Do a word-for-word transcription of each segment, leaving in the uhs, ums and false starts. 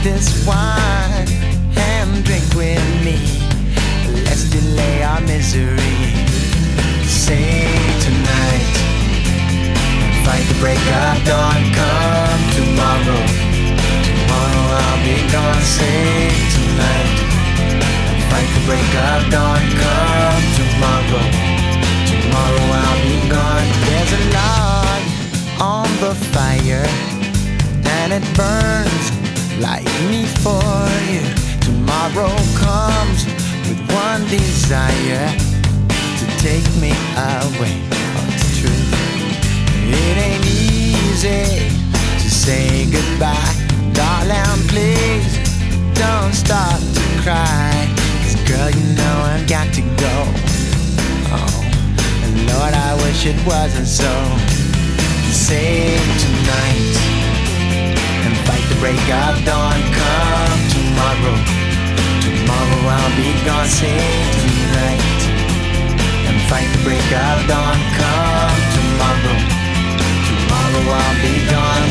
this wine and drink with me. Let's delay our misery. Save tonight, fight the break of dawn. Come tomorrow, tomorrow I'll be gone. Save tonight, fight the break of dawn. Come tomorrow, tomorrow I'll be gone. There's a log on the fire and it burns like me for you. Tomorrow comes with one desire, to take me away. Oh, it's true. It ain't easy to say goodbye. Darling, please don't start to cry. 'Cause girl, you know I've got to go. Oh, and Lord, I wish it wasn't so. Save tonight and fight the break of dawn. Come tomorrow, tomorrow I'll be gone. Save tonight and fight the break of dawn. Come tomorrow, tomorrow I'll be gone.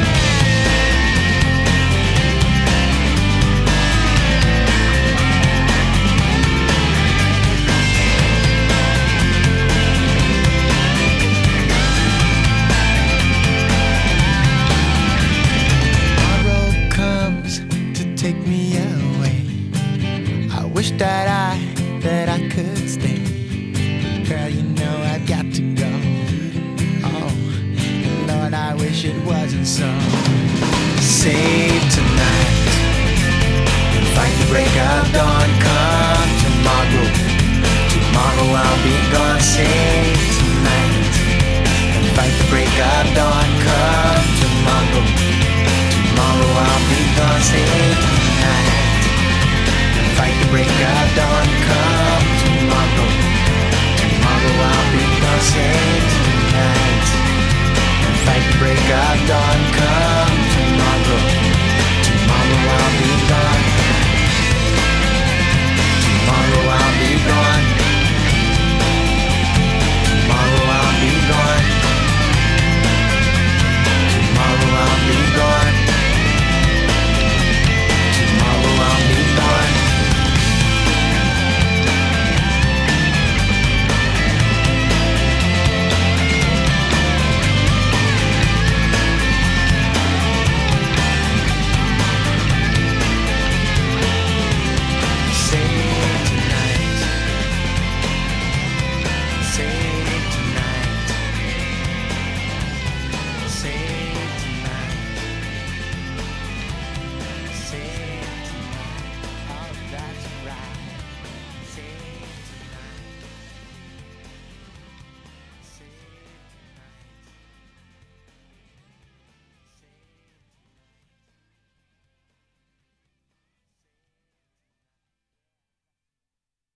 Take me away. I wish that I, that I could stay. Girl, you know I've got to go. Oh, and Lord, I wish it wasn't so. Save tonight and fight the break of dawn. Come tomorrow, tomorrow I'll be gone. Save tonight and fight the break of dawn. Come tomorrow, tomorrow I'll be gone. Save